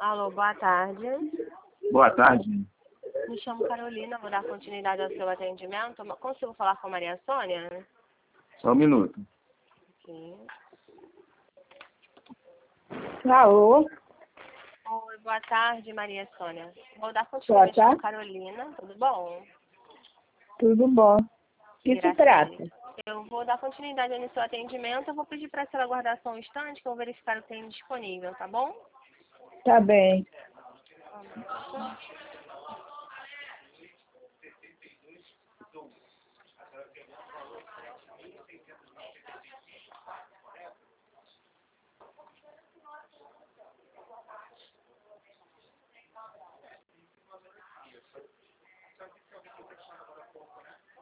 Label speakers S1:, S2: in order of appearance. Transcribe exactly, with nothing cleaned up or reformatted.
S1: Alô, boa tarde.
S2: Boa tarde.
S1: Me chamo Carolina, vou dar continuidade ao seu atendimento. Consigo falar com a Maria Sônia?
S2: Só um minuto.
S1: Aqui.
S3: Alô?
S1: Oi, boa tarde, Maria Sônia. Vou dar continuidade ao Carolina, tudo bom?
S3: Tudo bom. O que se trata?
S1: Eu vou dar continuidade no seu atendimento. Eu vou pedir para a senhora aguardar só um instante que eu vou verificar o que tem disponível, tá bom?
S3: Tá bem.